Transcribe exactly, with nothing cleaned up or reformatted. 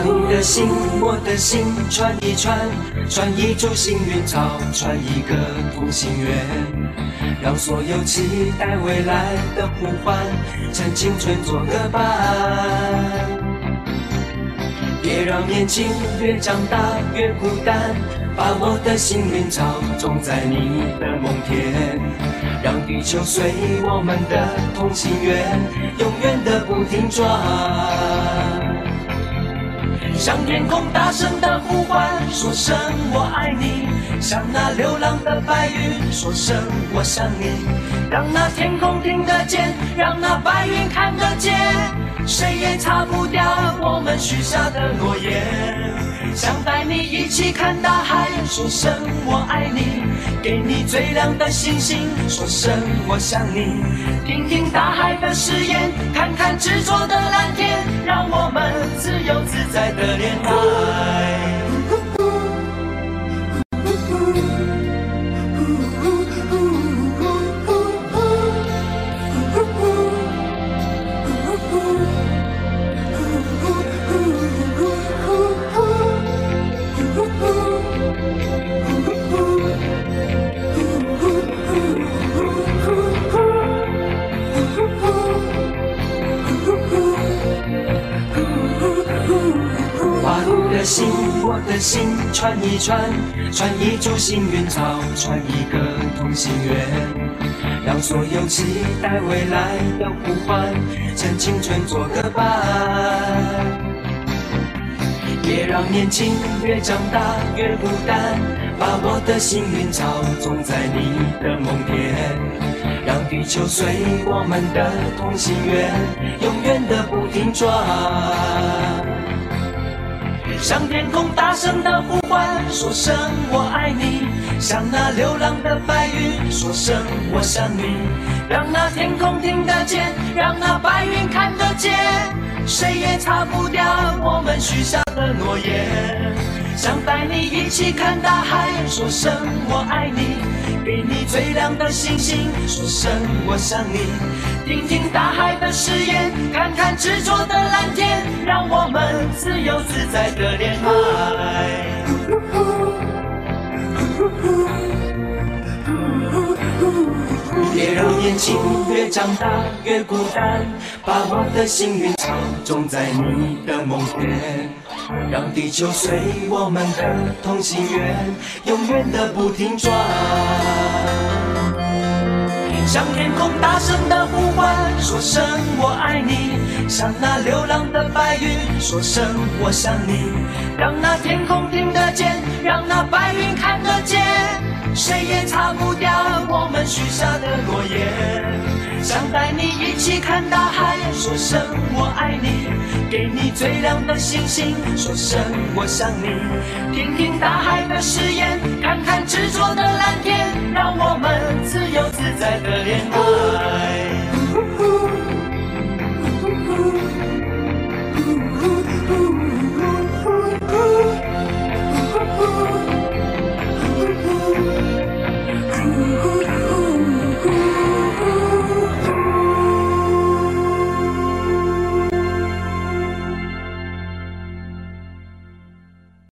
你的心，我的心，串一串，串一株幸运草，串一个同心圆，让所有期待未来的呼唤，趁青春做个伴。别让年轻越长大越孤单，把我的幸运草种在你的梦田，让地球随我们的同心圆，永远的不停转。向天空大声的呼唤，说声我爱你；向那流浪的白云说声我想你。让那天空听得见，让那白云看得见，谁也擦不掉我们许下的诺言。想带你一起看大海，说声我爱你；给你最亮的星星，说声我想你。听听大海的誓言，看看执着的蓝天，让我们自由自在的恋爱。心，我的心，串一串，串一株幸运草，串一个同心圆，让所有期待未来的呼唤，趁青春做个伴。别让年轻越长大越孤单，把我的幸运草种在你的梦田，让地球随我们的同心圆，永远的不停转。向天空大声的呼唤，说声我爱你；向那流浪的白云说声我想你。让那天空听得见，让那白云看得见，谁也擦不掉我们许下的诺言。想带你一起看大海，说声我爱你；给你最亮的星星，说声我想你。听听大海的誓言，看看执着的蓝天，让我们自由自在的恋爱。别让年轻越长大越孤单，把我的幸运草种在你的梦田，让地球随我们的同心圆，永远的不停转。向天空大声的呼唤，说声我爱你；向那流浪的白云说声我想你。让那天空听得见，让那白云看得见，谁也擦不掉我们许下的诺言。想带你一起看大海，说声我爱你；给你最亮的星星，说声我想你。听听大海的誓言，看看执着的蓝天，让我们自由自在的恋爱。